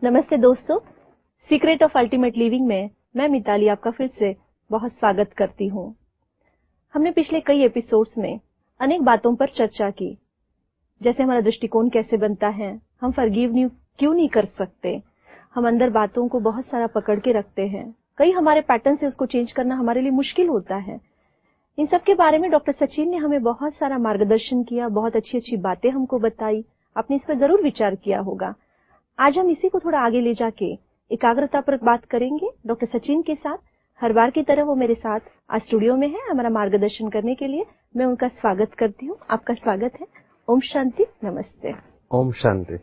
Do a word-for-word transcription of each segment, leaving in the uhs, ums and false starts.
नमस्ते दोस्तों, secret of ultimate living में मैं मिताली आपका फिर से बहुत स्वागत करती हूँ। हमने पिछले कई एपिसोड्स में अनेक बातों पर चर्चा की, जैसे हमारा दृष्टिकोण कैसे बनता है, हम फॉरगिव क्यों नहीं कर सकते, हम अंदर बातों को बहुत सारा पकड़ के रखते हैं, कई हमारे पैटर्न से उसको चेंज करना हमारे लिए मुश्किल होता है। इन सब के बारे में डॉक्टर सचिन ने हमें बहुत सारा मार्गदर्शन किया, बहुत अच्छी अच्छी बातें हमको बताई। आपने इस पर जरूर विचार किया होगा। आज हम इसी को थोड़ा आगे ले जाके एकाग्रता पर बात करेंगे डॉक्टर सचिन के साथ। हर बार की तरह वो मेरे साथ आज स्टूडियो में है हमारा मार्गदर्शन करने के लिए। मैं उनका स्वागत करती हूँ। आपका स्वागत है। ओम शांति, नमस्ते। ओम शांति।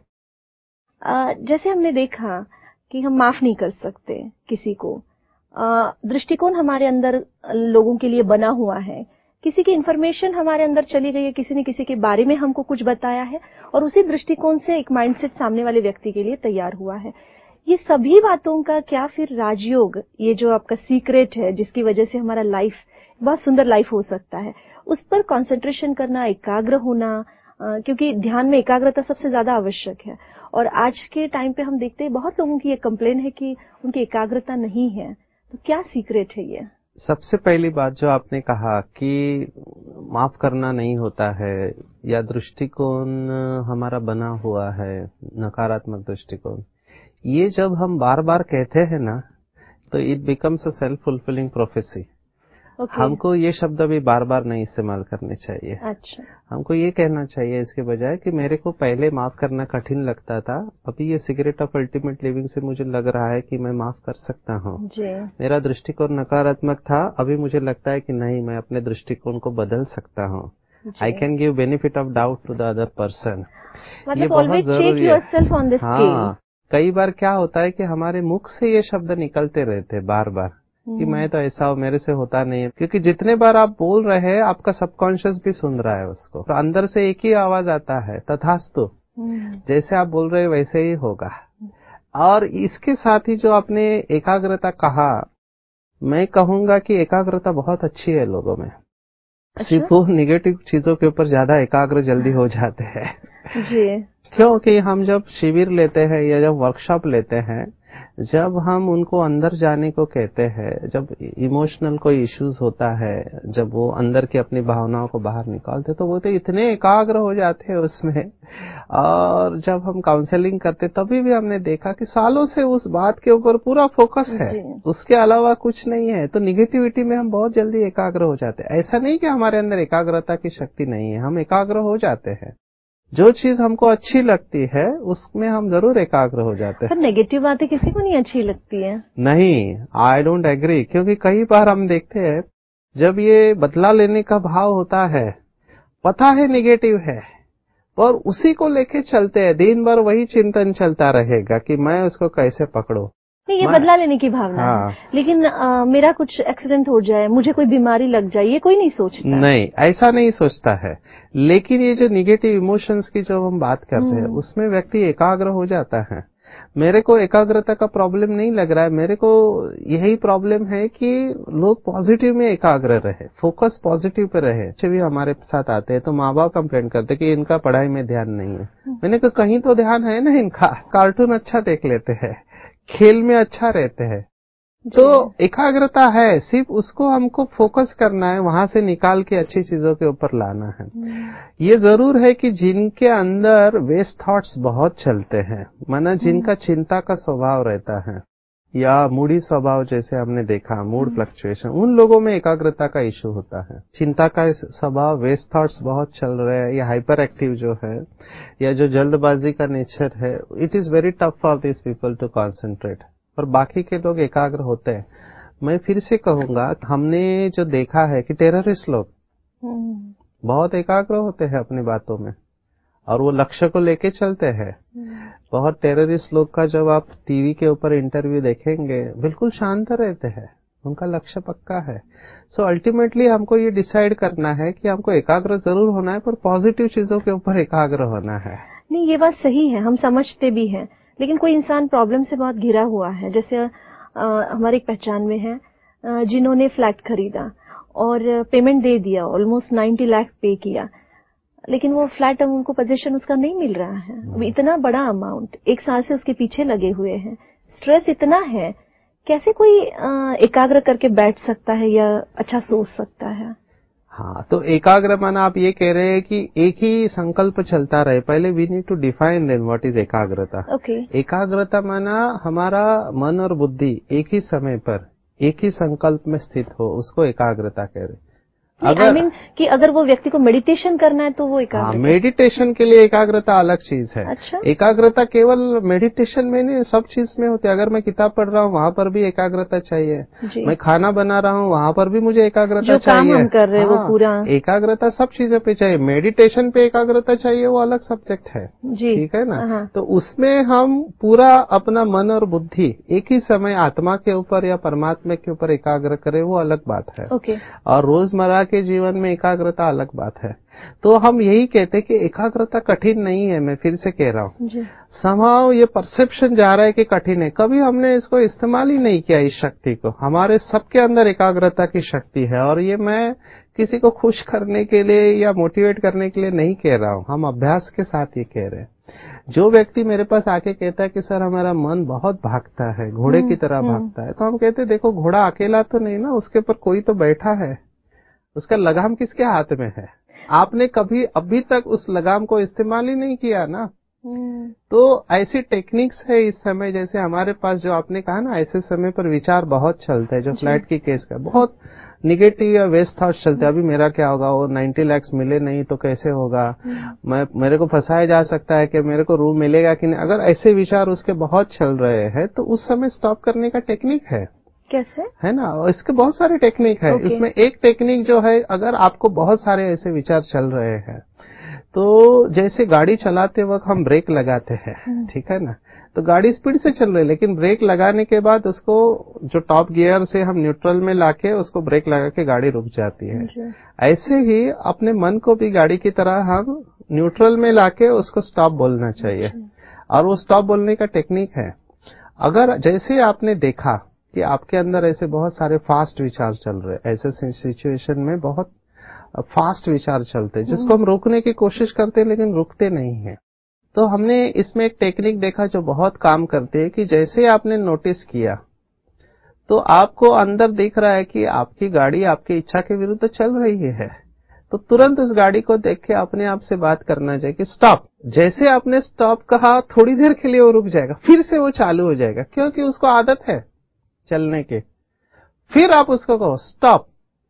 जैसे हमने देखा कि हम माफ नहीं कर सकते किसी को, दृष्टिकोण हमारे अंदर लोगों के लिए बना हुआ है, किसी की इन्फॉर्मेशन हमारे अंदर चली गई है, किसी ने किसी के बारे में हमको कुछ बताया है और उसी दृष्टिकोण से एक माइंडसेट सामने वाले व्यक्ति के लिए तैयार हुआ है। ये सभी बातों का क्या फिर राजयोग, ये जो आपका सीक्रेट है जिसकी वजह से हमारा लाइफ बहुत सुंदर लाइफ हो सकता है, उस पर कंसंट्रेशन करना, एकाग्र होना, क्योंकि ध्यान में एकाग्रता सबसे ज्यादा आवश्यक है। और आज के टाइम पे हम देखते हैं बहुत लोगों की ये कंप्लेन है कि उनकी एकाग्रता नहीं है। तो क्या सीक्रेट है ये? सबसे पहली बात जो आपने कहा कि माफ करना नहीं होता है या दृष्टिकोण हमारा बना हुआ है नकारात्मक दृष्टिकोण, ये जब हम बार बार कहते हैं ना तो it becomes a self fulfilling prophecy. okay. हमको ये शब्द भी बार बार नहीं इस्तेमाल करने चाहिए। अच्छा। हमको ये कहना चाहिए इसके बजाय कि मेरे को पहले माफ करना कठिन लगता था, अभी ये सीक्रेट ऑफ अल्टीमेट लिविंग से मुझे लग रहा है कि मैं माफ कर सकता हूँ। मेरा दृष्टिकोण नकारात्मक था, अभी मुझे लगता है कि नहीं, मैं अपने दृष्टिकोण को बदल सकता हूँ। I can give benefit of doubt to the other person. ये बहुत जरूरी है। हाँ, कई बार क्या होता है कि हमारे मुख से ये शब्द निकलते रहते बार बार कि मैं तो ऐसा हूं, मेरे से होता नहीं है, क्योंकि जितने बार आप बोल रहे हैं आपका सबकॉन्शियस भी सुन रहा है उसको। तो अंदर से एक ही आवाज आता है, तथास्तु, जैसे आप बोल रहे हैं वैसे ही होगा। और इसके साथ ही जो आपने एकाग्रता कहा, मैं कहूंगा कि एकाग्रता बहुत अच्छी है लोगों में। अच्छा? सिर्फ वो निगेटिव चीजों के ऊपर ज्यादा एकाग्र जल्दी हो जाते हैं। जी। क्योंकि हम जब शिविर लेते हैं या जब वर्कशॉप लेते हैं, जब हम उनको अंदर जाने को कहते हैं, जब इमोशनल कोई इश्यूज होता है, जब वो अंदर की अपनी भावनाओं को बाहर निकालते, तो वो तो इतने एकाग्र हो जाते हैं उसमें। और जब हम काउंसलिंग करते तभी भी हमने देखा कि सालों से उस बात के ऊपर पूरा फोकस है, उसके अलावा कुछ नहीं है। तो निगेटिविटी में हम बहुत जल्दी एकाग्र हो जाते हैं। ऐसा नहीं कि हमारे अंदर एकाग्रता की शक्ति नहीं है, हम एकाग्र हो जाते हैं। जो चीज हमको अच्छी लगती है उसमें हम जरूर एकाग्र हो जाते हैं। पर नेगेटिव बातें किसी को नहीं अच्छी लगती है। नहीं, आई डोंट एग्री, क्योंकि कई बार हम देखते हैं जब ये बदला लेने का भाव होता है, पता है नेगेटिव है, और उसी को लेके चलते हैं, दिन भर वही चिंतन चलता रहेगा कि मैं उसको कैसे पकड़ूं। नहीं, ये बदला लेने की भावना हाँ। है, लेकिन आ, मेरा कुछ एक्सीडेंट हो जाए, मुझे कोई बीमारी लग जाए, ये कोई नहीं सोचता। नहीं, ऐसा नहीं सोचता है। लेकिन ये जो निगेटिव इमोशंस की जो हम बात करते हैं उसमें व्यक्ति एकाग्र हो जाता है। मेरे को एकाग्रता का प्रॉब्लम नहीं लग रहा है, मेरे को यही प्रॉब्लम है कि लोग पॉजिटिव में एकाग्र रहे, फोकस पॉजिटिव पे रहे। अच्छे भी हमारे साथ आते हैं तो माँ बाप कंप्लेंट करते कि इनका पढ़ाई में ध्यान नहीं है। मैंने कहा कहीं तो ध्यान है ना इनका, कार्टून अच्छा देख लेते हैं, खेल में अच्छा रहते हैं, तो एकाग्रता है, सिर्फ उसको हमको फोकस करना है, वहां से निकाल के अच्छी चीजों के ऊपर लाना है। ये जरूर है कि जिनके अंदर वेस्ट थॉट्स बहुत चलते हैं, माना जिनका चिंता का स्वभाव रहता है या मूडी स्वभाव, जैसे हमने देखा मूड फ्लक्चुएशन, उन लोगों में एकाग्रता का इश्यू होता है। चिंता का स्वभाव, वेस्ट थॉट्स बहुत चल रहे हैं, या हाइपर एक्टिव जो है, या जो जल्दबाजी का नेचर है, it is very tough for this people to concentrate. और बाकी के लोग एकाग्र होते हैं। मैं फिर से कहूंगा, हमने जो देखा है कि टेररिस्ट लोग बहुत एकाग्र होते हैं अपनी बातों में और वो लक्ष्य को लेके चलते हैं। बहुत टेररिस्ट लोग का जब आप टीवी के ऊपर इंटरव्यू देखेंगे, बिल्कुल शांत रहते हैं, उनका लक्ष्य पक्का है। सो so, अल्टीमेटली हमको ये डिसाइड करना है कि हमको एकाग्र जरूर होना है, पर पॉजिटिव चीजों के ऊपर एकाग्र होना है। नहीं, ये बात सही है, हम समझते भी हैं, लेकिन कोई इंसान प्रॉब्लम से बहुत घिरा हुआ है। जैसे आ, हमारे एक पहचान में है, आ, जिन्होंने फ्लैट खरीदा और पेमेंट दे दिया, ऑलमोस्ट नब्बे लाख पे किया, लेकिन वो फ्लैट उनको पोजीशन उसका नहीं मिल रहा है। अब इतना बड़ा अमाउंट एक साल से उसके पीछे लगे हुए हैं, स्ट्रेस इतना है, कैसे कोई एकाग्र करके बैठ सकता है या अच्छा सोच सकता है? हाँ, तो एकाग्र माना आप ये कह रहे हैं कि एक ही संकल्प चलता रहे। पहले we need to define then what is एकाग्रता। ओके। एकाग्रता माना हमारा मन और बुद्धि एक ही समय पर एक ही संकल्प में स्थित हो, उसको एकाग्रता कह रहे। अगर आई मीन कि अगर वो व्यक्ति को मेडिटेशन करना है तो वो एकाग्रता। हाँ, मेडिटेशन के लिए एकाग्रता अलग चीज है। अच्छा। एकाग्रता केवल मेडिटेशन में नहीं, सब चीज में होती है। अगर मैं किताब पढ़ रहा हूँ वहां पर भी एकाग्रता चाहिए, मैं खाना बना रहा हूँ वहां पर भी मुझे एकाग्रता जो चाहिए। काम हम कर रहे हैं हाँ, वो पूरा एकाग्रता सब चीजों पे चाहिए। मेडिटेशन पे एकाग्रता चाहिए, वो अलग सब्जेक्ट है, ठीक है ना। तो उसमें हम पूरा अपना मन और बुद्धि एक ही समय आत्मा के ऊपर या परमात्मा के ऊपर एकाग्र करें, वो अलग बात है। ओके। और रोजमर्रा के जीवन में एकाग्रता अलग बात है। तो हम यही कहते हैं कि एकाग्रता कठिन नहीं है। मैं फिर से कह रहा हूँ, समाव ये परसेप्शन जा रहा है कि कठिन है। कभी हमने इसको इस्तेमाल ही नहीं किया, इस शक्ति को। हमारे सबके अंदर एकाग्रता की शक्ति है, और ये मैं किसी को खुश करने के लिए या मोटिवेट करने के लिए नहीं कह रहा हूँ, हम अभ्यास के साथ ये कह रहे हैं। जो व्यक्ति मेरे पास आके कहता है कि सर हमारा मन बहुत भागता है, घोड़े की तरह भागता है, तो हम कहते हैं देखो घोड़ा अकेला तो नहीं ना, उसके ऊपर कोई तो बैठा है। उसका लगाम किसके हाथ में है? आपने कभी अभी तक उस लगाम को इस्तेमाल ही नहीं किया ना। तो ऐसी टेक्निक्स है इस समय, जैसे हमारे पास जो आपने कहा ना, ऐसे समय पर विचार बहुत चलते हैं, जो फ्लैट की केस का बहुत निगेटिव या वेस्ट थॉट्स चलते हैं। अभी मेरा क्या होगा, वो नाइन्टी लाख मिले नहीं तो कैसे होगा, मैं मेरे को फंसाया जा सकता है कि मेरे को रूम मिलेगा कि नहीं। अगर ऐसे विचार उसके बहुत चल रहे हैं तो उस समय स्टॉप करने का टेक्निक है। कैसे है ना, और इसके बहुत सारे टेक्निक है। okay. इसमें एक टेक्निक जो है, अगर आपको बहुत सारे ऐसे विचार चल रहे हैं तो जैसे गाड़ी चलाते वक्त हम ब्रेक लगाते हैं, ठीक है ना, तो गाड़ी स्पीड से चल रही है, लेकिन ब्रेक लगाने के बाद उसको जो टॉप गियर से हम न्यूट्रल में लाके उसको ब्रेक लगा के गाड़ी रुक जाती है। ऐसे ही अपने मन को भी गाड़ी की तरह हम न्यूट्रल में लाके उसको स्टॉप बोलना चाहिए, और वो स्टॉप बोलने का टेक्निक है। अगर जैसे आपने देखा कि आपके अंदर ऐसे बहुत सारे फास्ट विचार चल रहे, ऐसे सिचुएशन में बहुत फास्ट विचार चलते, जिसको हम रोकने की कोशिश करते हैं लेकिन रुकते नहीं हैं। तो हमने इसमें एक टेक्निक देखा जो बहुत काम करती है, कि जैसे आपने नोटिस किया तो आपको अंदर दिख रहा है कि आपकी गाड़ी आपकी इच्छा के विरुद्ध चल रही है, तो तुरंत उस गाड़ी को देख के अपने आप से बात करना चाहिए कि स्टॉप। जैसे आपने स्टॉप कहा, थोड़ी देर के लिए वो रुक जाएगा, फिर से वो चालू हो जाएगा, क्योंकि उसको आदत है चलने के। फिर आप उसको कहो स्टॉप।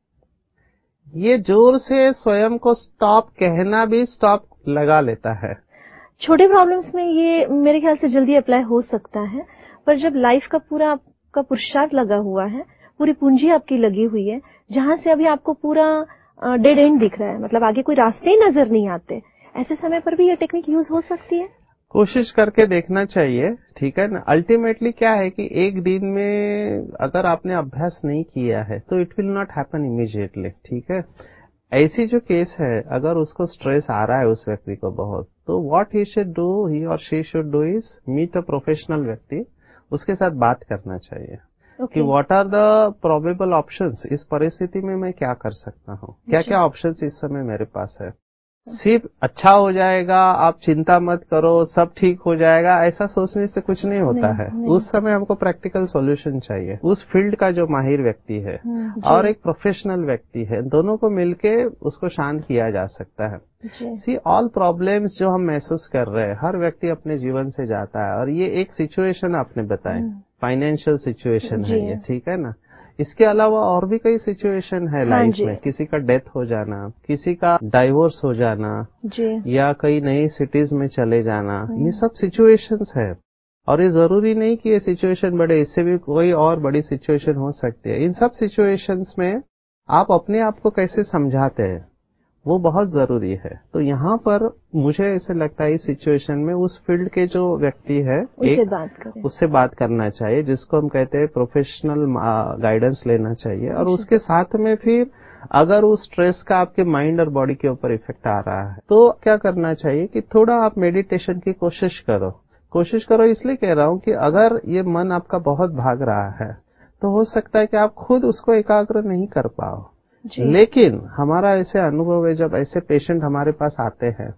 ये जोर से स्वयं को स्टॉप कहना भी स्टॉप लगा लेता है। छोटे प्रॉब्लम्स में ये मेरे ख्याल से जल्दी अप्लाई हो सकता है, पर जब लाइफ का पूरा आपका पुरुषार्थ लगा हुआ है, पूरी पूंजी आपकी लगी हुई है, जहां से अभी आपको पूरा डेड एंड दिख रहा है, मतलब आगे कोई रास्ते ही नजर नहीं आते, ऐसे समय पर भी ये टेक्निक यूज हो सकती है। कोशिश करके देखना चाहिए, ठीक है ना। अल्टीमेटली क्या है कि एक दिन में अगर आपने अभ्यास नहीं किया है तो it will not happen immediately, ठीक है। ऐसी जो केस है, अगर उसको स्ट्रेस आ रहा है उस व्यक्ति को बहुत, तो what he should do, he और she should do is meet a professional व्यक्ति, उसके साथ बात करना चाहिए okay. कि what are the probable options, इस परिस्थिति में मैं क्या कर सकता हूँ, क्या क्या ऑप्शंस इस समय मेरे पास है। सिर्फ अच्छा हो जाएगा, आप चिंता मत करो, सब ठीक हो जाएगा, ऐसा सोचने से कुछ नहीं होता नहीं, है नहीं। उस समय हमको प्रैक्टिकल सॉल्यूशन चाहिए। उस फील्ड का जो माहिर व्यक्ति है और एक प्रोफेशनल व्यक्ति है, दोनों को मिलके उसको शांत किया जा सकता है। सी ऑल प्रॉब्लम्स जो हम महसूस कर रहे हैं, हर व्यक्ति अपने जीवन से जाता है, और ये एक सिचुएशन आपने बताई, फाइनेंशियल सिचुएशन है ये, ठीक है ना। इसके अलावा और भी कई सिचुएशन है हाँ लाइफ में, किसी का डेथ हो जाना, किसी का डाइवोर्स हो जाना जी। या कई नई सिटीज में चले जाना, ये सब सिचुएशंस है। और ये जरूरी नहीं कि ये सिचुएशन बड़े, इससे भी कोई और बड़ी सिचुएशन हो सकती है। इन सब सिचुएशंस में आप अपने आप को कैसे समझाते हैं, वो बहुत जरूरी है। तो यहाँ पर मुझे ऐसे लगता है इस सिचुएशन में उस फील्ड के जो व्यक्ति है उससे बात करें, उससे बात करना चाहिए, जिसको हम कहते हैं प्रोफेशनल गाइडेंस लेना चाहिए। और उसके साथ में फिर अगर उस स्ट्रेस का आपके माइंड और बॉडी के ऊपर इफेक्ट आ रहा है तो क्या करना चाहिए कि थोड़ा आप मेडिटेशन की कोशिश करो। कोशिश करो इसलिए कह रहा हूं कि अगर ये मन आपका बहुत भाग रहा है तो हो सकता है कि आप खुद उसको एकाग्र नहीं कर पाओ, लेकिन हमारा ऐसे अनुभव है, जब ऐसे पेशेंट हमारे पास आते हैं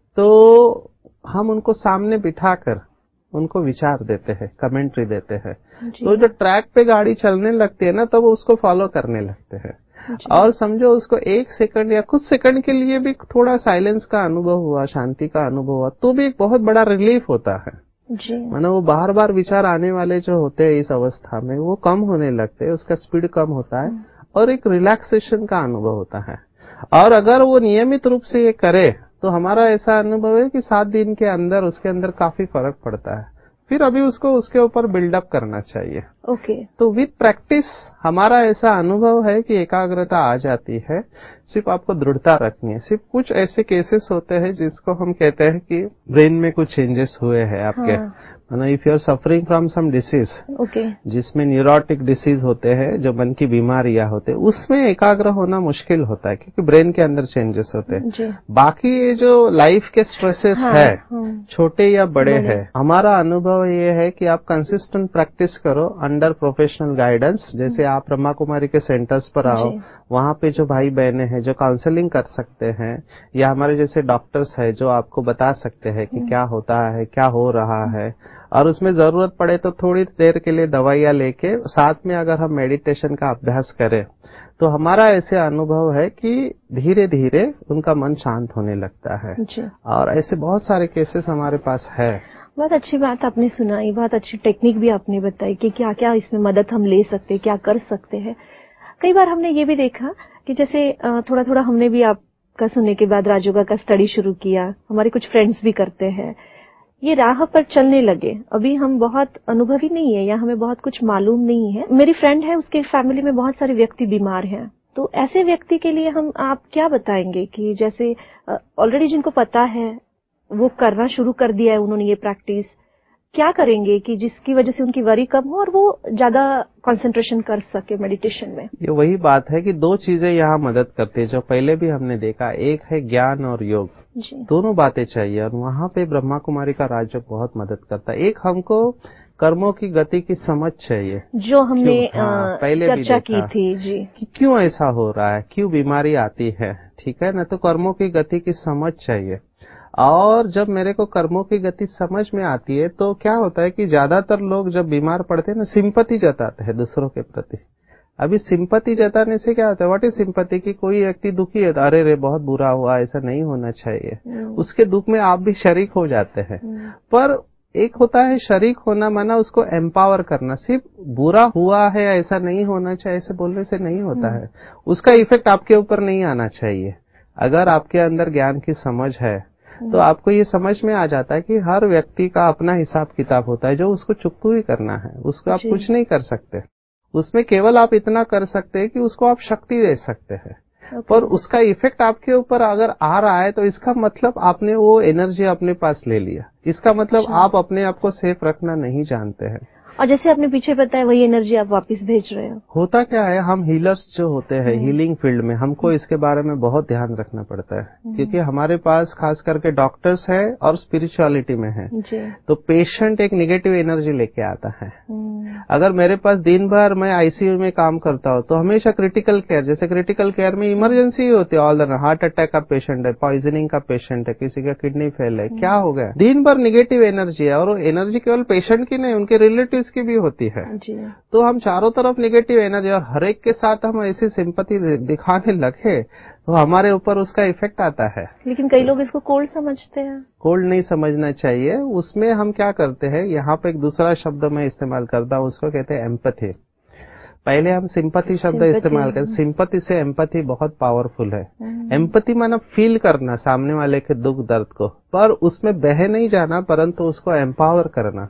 तो हम उनको सामने बिठाकर उनको विचार देते हैं, कमेंट्री देते हैं, तो जो ट्रैक पे गाड़ी चलने लगती है ना, तब वो उसको फॉलो करने लगते हैं। और समझो उसको एक सेकंड या कुछ सेकंड के लिए भी थोड़ा साइलेंस का अनुभव हुआ, शांति का अनुभव हुआ, तो भी एक बहुत बड़ा रिलीफ होता है। मानो वो बार बार विचार आने वाले जो होते हैं इस अवस्था में, वो कम होने लगते हैं, उसका स्पीड कम होता है और एक रिलैक्सेशन का अनुभव होता है। और अगर वो नियमित रूप से ये करे तो हमारा ऐसा अनुभव है कि सात दिन के अंदर उसके अंदर काफी फर्क पड़ता है। फिर अभी उसको उसके ऊपर बिल्डअप करना चाहिए। Okay okay. तो विद प्रैक्टिस हमारा ऐसा अनुभव है कि एकाग्रता आ जाती है। सिर्फ आपको दृढ़ता रखनी है। सिर्फ कुछ ऐसे केसेस होते हैं जिसको हम कहते हैं कि ब्रेन में कुछ चेंजेस हुए हैं आपके, हाँ। If you are suffering from some disease, okay, जिसमें न्यूरोटिक डिसीज होते हैं, जो मन की बीमारियां होते हैं, उसमें एकाग्र होना मुश्किल होता है क्योंकि ब्रेन के अंदर चेंजेस होते हैं। बाकी ये जो लाइफ के स्ट्रेसेस हाँ, है हाँ, छोटे या बड़े, बड़े है, हमारा अनुभव ये है कि आप कंसिस्टेंट प्रैक्टिस करो अंडर प्रोफेशनल गाइडेंस। जैसे आप ब्रह्मा कुमारी के सेंटर्स पर आओ, वहां पे जो भाई बहने हैं जो काउंसलिंग कर सकते हैं, या हमारे जैसे डॉक्टर्स है जो आपको बता सकते हैं कि क्या होता है, क्या हो रहा है, और उसमें जरूरत पड़े तो थोड़ी देर के लिए दवाइयां लेके साथ में अगर हम मेडिटेशन का अभ्यास करें तो हमारा ऐसे अनुभव है कि धीरे धीरे उनका मन शांत होने लगता है। और ऐसे बहुत सारे केसेस हमारे पास है। बहुत अच्छी बात आपने सुनाई, बहुत अच्छी टेक्निक भी आपने बताई कि क्या क्या इसमें मदद हम ले सकते हैं, क्या कर सकते हैं। कई बार हमने ये भी देखा कि जैसे थोड़ा थोड़ा हमने भी आपका सुनने के बाद राजयोगा का स्टडी शुरू किया, हमारे कुछ फ्रेंड्स भी करते हैं, ये राह पर चलने लगे। अभी हम बहुत अनुभवी नहीं है या हमें बहुत कुछ मालूम नहीं है। मेरी फ्रेंड है, उसके फैमिली में बहुत सारे व्यक्ति बीमार हैं, तो ऐसे व्यक्ति के लिए हम आप क्या बताएंगे कि जैसे ऑलरेडी जिनको पता है वो करना शुरू कर दिया है उन्होंने ये प्रैक्टिस, क्या करेंगे कि जिसकी वजह से उनकी वरी कम हो और वो ज्यादा कंसंट्रेशन कर सके मेडिटेशन में? ये वही बात है कि दो चीजें यहाँ मदद करती है, जो पहले भी हमने देखा, एक है ज्ञान और योग, दोनों बातें चाहिए, और वहां पे ब्रह्मा कुमारी का राजयोग बहुत मदद करता है। एक हमको कर्मों की गति की समझ चाहिए, जो हमने हाँ, पहले चर्चा की थी जी, कि क्यों ऐसा हो रहा है, क्यों बीमारी आती है, ठीक है ना। तो कर्मों की गति की समझ चाहिए। और जब मेरे को कर्मों की गति समझ में आती है तो क्या होता है कि ज्यादातर लोग जब बीमार पड़ते हैं ना, सिंपैथी जताते हैं दूसरों के प्रति। अभी सिंपैथी जताने से क्या होता है, व्हाट इज सिंपैथी, कि कोई व्यक्ति दुखी है तो अरे रे बहुत बुरा हुआ, ऐसा नहीं होना चाहिए, उसके दुख में आप भी शरीक हो जाते हैं। पर एक होता है शरीक होना, माना उसको एम्पावर करना। सिर्फ बुरा हुआ है ऐसा नहीं होना चाहिए, ऐसे बोलने से नहीं होता है, उसका इफेक्ट आपके ऊपर नहीं आना चाहिए। अगर आपके अंदर ज्ञान की समझ है तो आपको ये समझ में आ जाता है कि हर व्यक्ति का अपना हिसाब किताब होता है, जो उसको चुकतू ही करना है, उसको आप कुछ नहीं कर सकते। उसमें केवल आप इतना कर सकते हैं कि उसको आप शक्ति दे सकते हैं, पर उसका इफेक्ट आपके ऊपर अगर आ रहा है तो इसका मतलब आपने वो एनर्जी अपने पास ले लिया, इसका मतलब आप अपने आप को सेफ रखना नहीं जानते हैं। और जैसे आपने पीछे बताया वही एनर्जी आप वापस भेज रहे हो। होता क्या है, हम हीलर्स जो होते हैं हीलिंग फील्ड में, हमको इसके बारे में बहुत ध्यान रखना पड़ता है, क्योंकि हमारे पास खास करके डॉक्टर्स है और स्पिरिचुअलिटी में है, तो पेशेंट एक नेगेटिव एनर्जी लेके आता है। अगर मेरे पास दिन भर मैं आईसीयू में काम करता हूँ तो हमेशा क्रिटिकल केयर, जैसे क्रिटिकल केयर में इमरजेंसी होती है, ऑल द हार्ट अटैक का पेशेंट है, पॉइजनिंग का पेशेंट है, किसी का किडनी फेल है, क्या हो गया, दिन भर नेगेटिव एनर्जी है, और वो एनर्जी केवल पेशेंट की नहीं, उनके रिलेटिव्स की भी होती है। तो हम चारों तरफ नेगेटिव एनर्जी, और हर एक के साथ हम ऐसी सिंपैथी दिखाने लगे तो हमारे ऊपर उसका इफेक्ट आता है। लेकिन कई लोग इसको कोल्ड समझते हैं। कोल्ड नहीं समझना चाहिए। उसमें हम क्या करते हैं, यहाँ पे एक दूसरा शब्द मैं इस्तेमाल करता हूँ, उसको कहते हैं एम्पैथी। पहले हम सिंपैथी शब्द इस्तेमाल करते, सिंपैथी से एम्पैथी बहुत पावरफुल है। एम्पैथी माना फील करना सामने वाले के दुख दर्द को, पर उसमें बह नहीं जाना, परंतु उसको एम्पावर करना।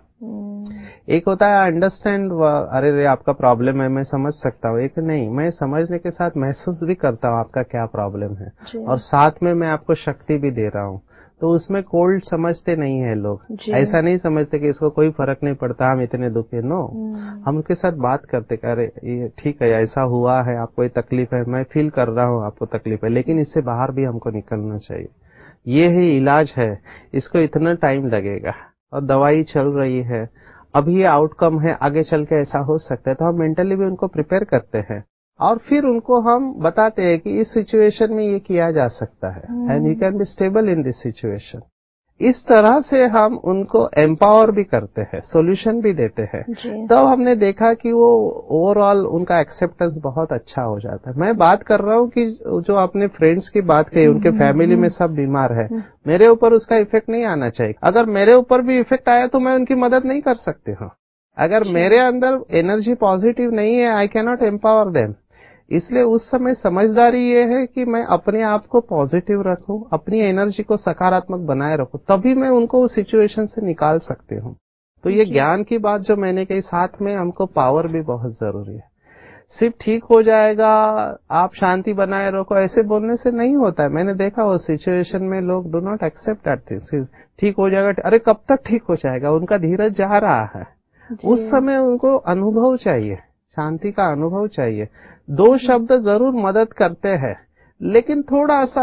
एक होता है अंडरस्टैंड, अरे रे आपका प्रॉब्लम है, मैं समझ सकता हूँ। एक नहीं, मैं समझने के साथ महसूस भी करता हूँ आपका क्या प्रॉब्लम है, और साथ में मैं आपको शक्ति भी दे रहा हूँ। तो उसमें कोल्ड समझते नहीं है लोग, ऐसा नहीं समझते कि इसको कोई फर्क नहीं पड़ता, हम इतने दुखी। नो, हम उनके साथ बात करते, अरे ये ठीक है, ऐसा हुआ है, आपको ये तकलीफ है, मैं फील कर रहा हूँ आपको तकलीफ है, लेकिन इससे बाहर भी हमको निकलना चाहिए, ये ही इलाज है, इसको इतना टाइम लगेगा और दवाई चल रही है, अभी ये आउटकम है, आगे चल के ऐसा हो सकता है। तो हम मेंटली भी उनको प्रिपेयर करते हैं, और फिर उनको हम बताते हैं कि इस सिचुएशन में ये किया जा सकता है and you can be stable in this situation. इस तरह से हम उनको एम्पावर भी करते हैं, सॉल्यूशन भी देते हैं। तब हमने देखा कि वो ओवरऑल उनका एक्सेप्टेंस बहुत अच्छा हो जाता है। मैं बात कर रहा हूँ कि जो आपने फ्रेंड्स की बात कही, उनके फैमिली में सब बीमार है, मेरे ऊपर उसका इफेक्ट नहीं आना चाहिए। अगर मेरे ऊपर भी इफेक्ट आया तो मैं उनकी मदद नहीं कर सकती हूँ। अगर मेरे अंदर एनर्जी पॉजिटिव नहीं है, I can not empower them. इसलिए उस समय समझदारी ये है कि मैं अपने आप को पॉजिटिव रखूं, अपनी एनर्जी को सकारात्मक बनाए रखूं, तभी मैं उनको उस सिचुएशन से निकाल सकती हूं। तो ये ज्ञान की बात जो मैंने कही, साथ में हमको पावर भी बहुत जरूरी है। सिर्फ ठीक हो जाएगा, आप शांति बनाए रखो, ऐसे बोलने से नहीं होता है। मैंने देखा वो सिचुएशन में लोग do not accept that thing. ठीक हो जाएगा, अरे कब तक ठीक हो जाएगा, उनका धीरज जा रहा है। उस समय उनको अनुभव चाहिए, शांति का अनुभव चाहिए। दो शब्द जरूर मदद करते हैं, लेकिन थोड़ा सा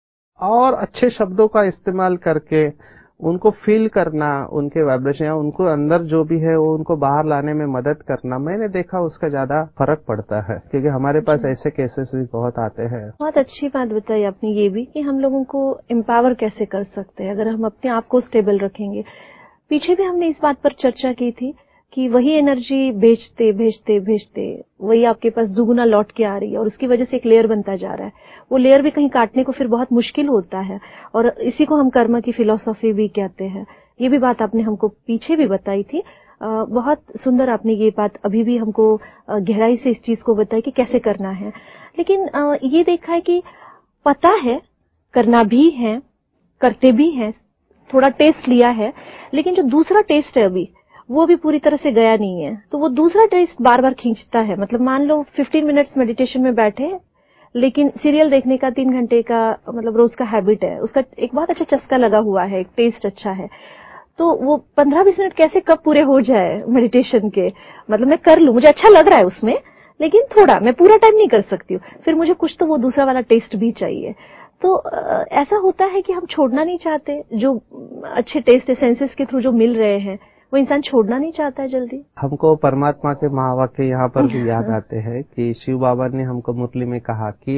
और अच्छे शब्दों का इस्तेमाल करके उनको फील करना, उनके वाइब्रेशन या उनको अंदर जो भी है वो उनको बाहर लाने में मदद करना, मैंने देखा उसका ज्यादा फर्क पड़ता है, क्योंकि हमारे पास ऐसे केसेस भी बहुत आते हैं। बहुत अच्छी बात बताई आपने ये भी कि हम लोगों को एम्पावर कैसे कर सकते हैं अगर हम अपने आप को स्टेबल रखेंगे। पीछे भी हमने इस बात पर चर्चा की थी कि वही एनर्जी भेजते भेजते भेजते वही आपके पास दुगुना लौट के आ रही है और उसकी वजह से एक लेयर बनता जा रहा है। वो लेयर भी कहीं काटने को फिर बहुत मुश्किल होता है और इसी को हम कर्म की फिलॉसफी भी कहते हैं। ये भी बात आपने हमको पीछे भी बताई थी। आ, बहुत सुंदर आपने ये बात अभी भी हमको गहराई से इस चीज को बताई कि कैसे करना है। लेकिन आ, ये देखा है कि पता है, करना भी है, करते भी हैं, थोड़ा टेस्ट लिया है, लेकिन जो दूसरा टेस्ट है अभी वो भी पूरी तरह से गया नहीं है। तो वो दूसरा टेस्ट बार बार खींचता है। मतलब मान लो पंद्रह मिनट्स मेडिटेशन में बैठे, लेकिन सीरियल देखने का तीन घंटे का मतलब रोज का हैबिट है, उसका एक बहुत अच्छा चस्का लगा हुआ है, एक टेस्ट अच्छा है, तो वो पंद्रह बीस मिनट कैसे कब पूरे हो जाए मेडिटेशन के। मतलब मैं कर लूं, मुझे अच्छा लग रहा है उसमें, लेकिन थोड़ा, मैं पूरा टाइम नहीं कर सकती हूँ, फिर मुझे कुछ तो वो दूसरा वाला टेस्ट भी चाहिए। तो ऐसा होता है कि हम छोड़ना नहीं चाहते, जो अच्छे टेस्ट सेंसेस के थ्रू जो मिल रहे हैं वो इंसान छोड़ना नहीं चाहता है जल्दी। हमको परमात्मा के महावाक्य यहाँ पर भी याद आते हैं कि शिव बाबा ने हमको मुरली में कहा कि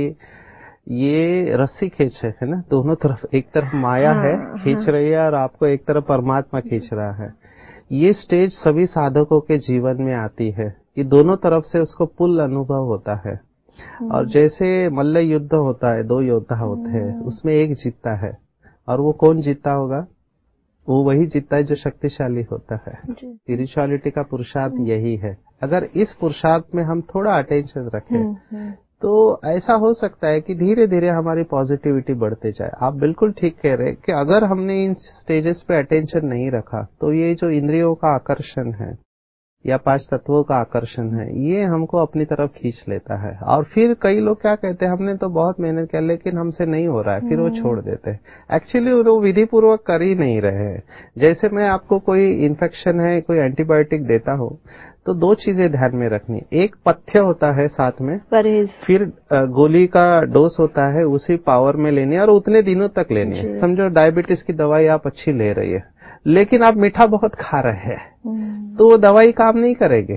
ये रस्सी खींच है ना, दोनों तरफ, एक तरफ माया हाँ, है खींच हाँ, रही है और आपको एक तरफ परमात्मा खींच रहा है। ये स्टेज सभी साधकों के जीवन में आती है कि दोनों तरफ से उसको पुल अनुभव होता है। और जैसे मल्ल युद्ध होता है, दो योद्धा होते हैं, उसमें एक जीतता है, और वो कौन जीतता होगा? वो वही जीतता है जो शक्तिशाली होता है। स्पिरिचुअलिटी का पुरुषार्थ यही है। अगर इस पुरुषार्थ में हम थोड़ा अटेंशन रखें तो ऐसा हो सकता है कि धीरे धीरे हमारी पॉजिटिविटी बढ़ते जाए। आप बिल्कुल ठीक कह रहे हैं कि अगर हमने इन स्टेजेस पे अटेंशन नहीं रखा तो ये जो इंद्रियों का आकर्षण है या पांच तत्वों का आकर्षण है, ये हमको अपनी तरफ खींच लेता है। और फिर कई लोग क्या कहते हैं, हमने तो बहुत मेहनत की लेकिन हमसे नहीं हो रहा है, फिर वो छोड़ देते हैं। एक्चुअली वो विधि पूर्वक कर ही नहीं रहे हैं। जैसे मैं आपको कोई इन्फेक्शन है, कोई एंटीबायोटिक देता हूँ, तो दो चीजें ध्यान में रखनी, एक पथ्य होता है साथ में, फिर गोली का डोज होता है, उसी पावर में लेनी है और उतने दिनों तक लेनी है। समझो डायबिटीज की दवाई आप अच्छी ले रही है, लेकिन आप मीठा बहुत खा रहे हैं तो वो दवाई काम नहीं करेगी।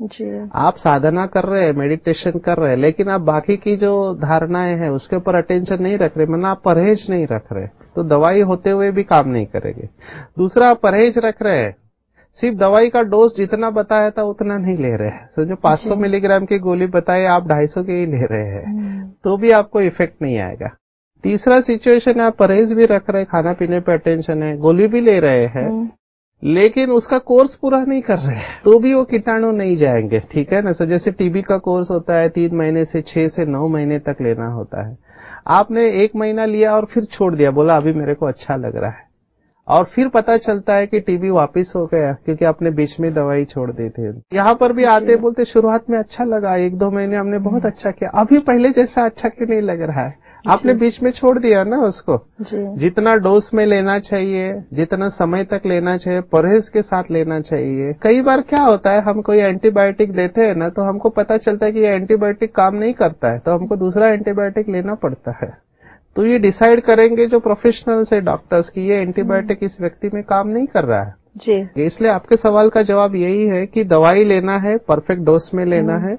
आप साधना कर रहे हैं, मेडिटेशन कर रहे हैं, लेकिन आप बाकी की जो धारणाएं हैं उसके ऊपर अटेंशन नहीं रख रहे, मतलब आप परहेज नहीं रख रहे, तो दवाई होते हुए भी काम नहीं करेगी। दूसरा, आप परहेज रख रहे हैं, सिर्फ दवाई का डोज जितना बताया था उतना नहीं ले रहे हैं, समझो पाँच सौ मिलीग्राम की गोली बताए आप ढाई सौ की ही ले रहे हैं, तो भी आपको इफेक्ट नहीं आएगा। तीसरा सिचुएशन है, आप परहेज भी रख रहे हैं, खाना पीने पे अटेंशन है, गोली भी ले रहे हैं, लेकिन उसका कोर्स पूरा नहीं कर रहे हैं, तो भी वो कीटाणु नहीं जाएंगे। ठीक है ना। सो जैसे टीबी का कोर्स होता है, तीन महीने से छह से नौ महीने तक लेना होता है। आपने एक महीना लिया और फिर छोड़ दिया, बोला अभी मेरे को अच्छा लग रहा है, और फिर पता चलता है कि टीबी वापस हो गया क्योंकि आपने बीच में दवाई छोड़ दी थी। यहाँ पर भी आते बोलते शुरुआत में अच्छा लगा, एक दो महीने हमने बहुत अच्छा किया, अभी पहले जैसा अच्छा क्यों नहीं लग रहा है? आपने बीच में छोड़ दिया ना उसको। जितना डोज में लेना चाहिए, जितना समय तक लेना चाहिए, परहेज के साथ लेना चाहिए। कई बार क्या होता है, हम कोई एंटीबायोटिक देते हैं ना, तो हमको पता चलता है कि ये एंटीबायोटिक काम नहीं करता है, तो हमको दूसरा एंटीबायोटिक लेना पड़ता है। तो ये डिसाइड करेंगे जो प्रोफेशनल्स है, डॉक्टर्स, की ये एंटीबायोटिक इस व्यक्ति में काम नहीं कर रहा है जी। इसलिए आपके सवाल का जवाब यही है कि दवाई लेना है, परफेक्ट डोज में लेना है,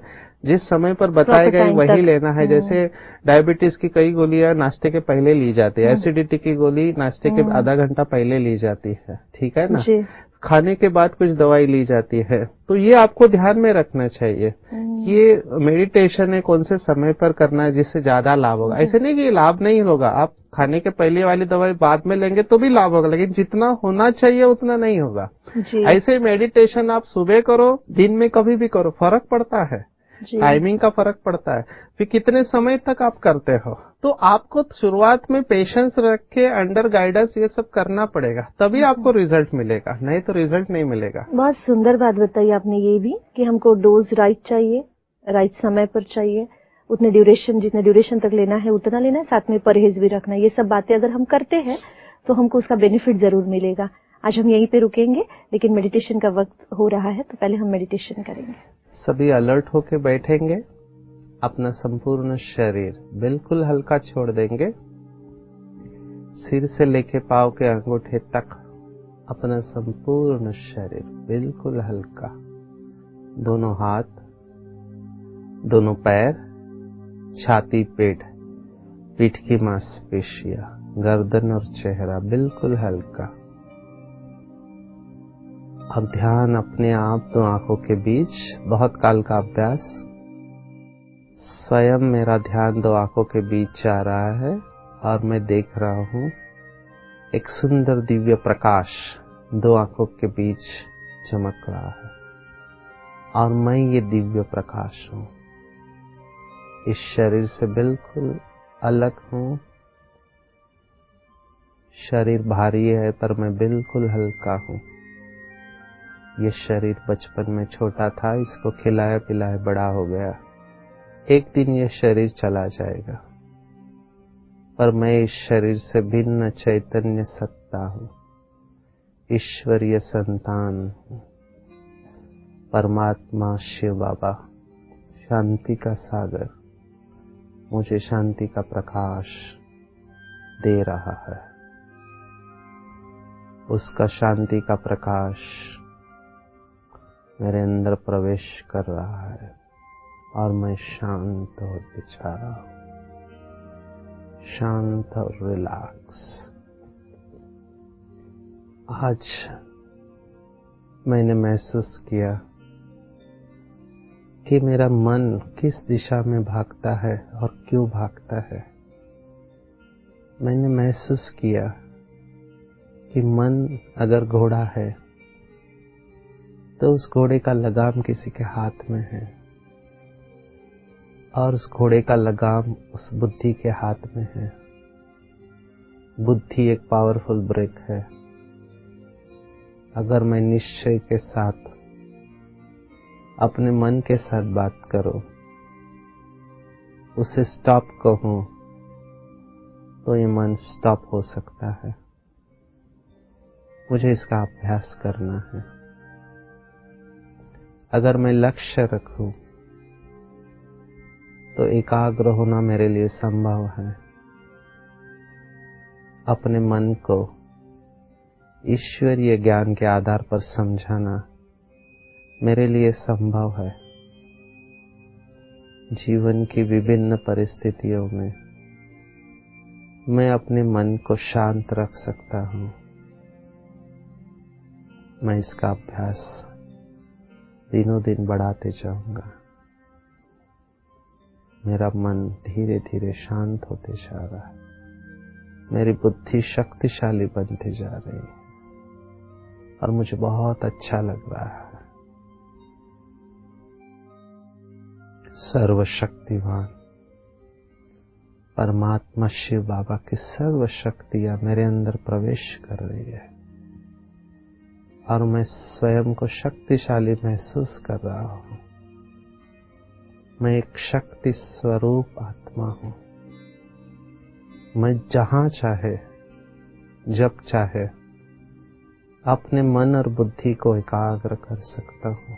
जिस समय पर बताया गया वही लेना है। हम्म। जैसे डायबिटीज की कई गोलियां नाश्ते के पहले ली जाती है, एसिडिटी की गोली नाश्ते के आधा घंटा पहले ली जाती है, ठीक है ना। जी। खाने के बाद कुछ दवाई ली जाती है। तो ये आपको ध्यान में रखना चाहिए। ये मेडिटेशन है, कौन से समय पर करना है जिससे ज्यादा लाभ होगा। ऐसे नहीं कि लाभ नहीं होगा, आप खाने के पहले वाली दवाई बाद में लेंगे तो भी लाभ होगा, लेकिन जितना होना चाहिए उतना नहीं होगा। ऐसे मेडिटेशन आप सुबह करो, दिन में कभी भी करो, फर्क पड़ता है। टाइमिंग का फर्क पड़ता है। फिर कितने समय तक आप करते हो, तो आपको शुरुआत में पेशेंस रख के अंडर गाइडेंस ये सब करना पड़ेगा, तभी आपको रिजल्ट मिलेगा, नहीं तो रिजल्ट नहीं मिलेगा। बहुत सुंदर बात बताई आपने ये भी कि हमको डोज राइट चाहिए, राइट समय पर चाहिए, उतने ड्यूरेशन, जितने ड्यूरेशन तक लेना है उतना लेना है, साथ में परहेज भी रखना है। ये सब बातें अगर हम करते हैं तो हमको उसका बेनिफिट जरूर मिलेगा। आज हम यहीं पे रुकेंगे, लेकिन मेडिटेशन का वक्त हो रहा है, तो पहले हम मेडिटेशन करेंगे। सभी अलर्ट होके बैठेंगे, अपना संपूर्ण शरीर बिल्कुल हल्का छोड़ देंगे, सिर से लेके पांव के अंगूठे तक अपना संपूर्ण शरीर बिल्कुल हल्का, दोनों हाथ, दोनों पैर, छाती, पेट, पीठ की मांसपेशियां, गर्दन और चेहरा बिल्कुल हल्का। अब ध्यान अपने आप दो आंखों के बीच, बहुत काल का अभ्यास। स्वयं मेरा ध्यान दो आंखों के बीच जा रहा है और मैं देख रहा हूं एक सुंदर दिव्य प्रकाश दो आंखों के बीच चमक रहा है, और मैं ये दिव्य प्रकाश हूं। इस शरीर से बिल्कुल अलग हूं। शरीर भारी है पर मैं बिल्कुल हल्का हूं। ये शरीर बचपन में छोटा था, इसको खिलाया पिलाया बड़ा हो गया। एक दिन ये शरीर चला जाएगा, पर मैं इस शरीर से भिन्न चैतन्य सत्ता हूं, ईश्वरीय संतान हूं, परमात्मा शिव बाबा, शांति का सागर मुझे शांति का प्रकाश दे रहा है। उसका शांति का प्रकाश मेरे अंदर प्रवेश कर रहा है और मैं शांत होते जा रहा हूं, शांत और रिलैक्स। आज मैंने महसूस किया कि मेरा मन किस दिशा में भागता है और क्यों भागता है। मैंने महसूस किया कि मन अगर घोड़ा है तो उस घोड़े का लगाम किसी के हाथ में है, और उस घोड़े का लगाम उस बुद्धि के हाथ में है। बुद्धि एक पावरफुल ब्रेक है। अगर मैं निश्चय के साथ अपने मन के साथ बात करूं, उसे स्टॉप कहूं, तो ये मन स्टॉप हो सकता है। मुझे इसका अभ्यास करना है। अगर मैं लक्ष्य रखूं तो एकाग्र होना मेरे लिए संभव है। अपने मन को ईश्वरीय ज्ञान के आधार पर समझाना मेरे लिए संभव है। जीवन की विभिन्न परिस्थितियों में मैं अपने मन को शांत रख सकता हूं। मैं इसका अभ्यास दिनों दिन बढ़ाते जाऊंगा। मेरा मन धीरे धीरे शांत होते जा रहा है। मेरी बुद्धि शक्तिशाली बनती जा रही है और मुझे बहुत अच्छा लग रहा है। सर्वशक्तिवान परमात्मा शिव बाबा की सर्व शक्तियां मेरे अंदर प्रवेश कर रही है और मैं स्वयं को शक्तिशाली महसूस कर रहा हूं। मैं एक शक्ति स्वरूप आत्मा हूं। मैं जहां चाहे, जब चाहे अपने मन और बुद्धि को एकाग्र कर सकता हूं।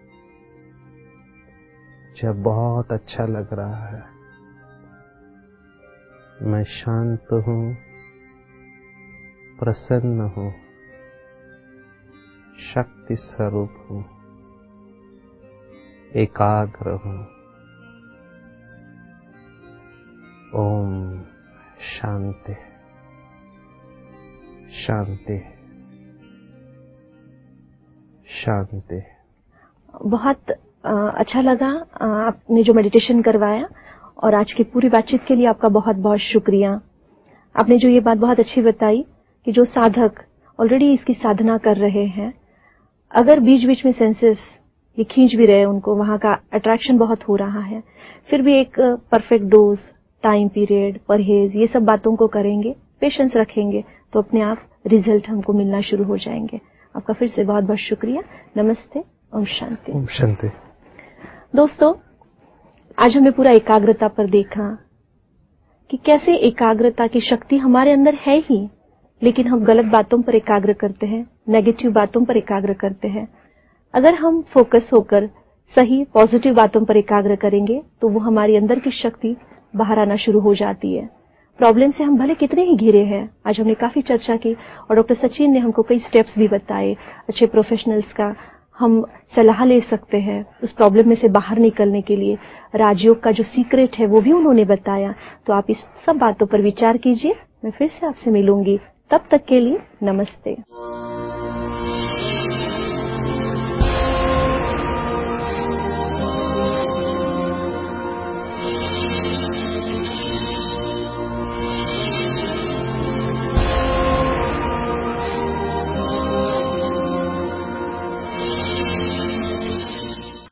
मुझे बहुत अच्छा लग रहा है। मैं शांत हूं, प्रसन्न हूं, शक्ति स्वरूप हूं, एकाग्र हूं, ओम शांति शांति शांति। बहुत आ, अच्छा लगा आ, आपने जो मेडिटेशन करवाया, और आज की पूरी बातचीत के लिए आपका बहुत बहुत शुक्रिया। आपने जो ये बात बहुत अच्छी बताई कि जो साधक ऑलरेडी इसकी साधना कर रहे हैं, अगर बीच बीच में सेंसेस ये खींच भी रहे, उनको वहां का अट्रैक्शन बहुत हो रहा है, फिर भी एक परफेक्ट डोज, टाइम पीरियड, परहेज, ये सब बातों को करेंगे, पेशेंस रखेंगे, तो अपने आप रिजल्ट हमको मिलना शुरू हो जाएंगे। आपका फिर से बहुत बहुत शुक्रिया। नमस्ते। ओम शांति। ओम शांति। दोस्तों, आज हमने पूरा एकाग्रता पर देखा कि कैसे एकाग्रता की शक्ति हमारे अंदर है ही, लेकिन हम गलत बातों पर एकाग्र करते हैं, नेगेटिव बातों पर एकाग्र करते हैं। अगर हम फोकस होकर सही पॉजिटिव बातों पर एकाग्र करेंगे तो वो हमारी अंदर की शक्ति बाहर आना शुरू हो जाती है। प्रॉब्लम से हम भले कितने ही घिरे हैं, आज हमने काफी चर्चा की और डॉक्टर सचिन ने हमको कई स्टेप्स भी बताए, अच्छे प्रोफेशनल्स का हम सलाह ले सकते हैं उस प्रॉब्लम में से बाहर निकलने के लिए। राजयोग का जो सीक्रेट है वो भी उन्होंने बताया। तो आप इस सब बातों पर विचार कीजिए। मैं फिर से आपसे मिलूंगी, तब तक के लिए नमस्ते।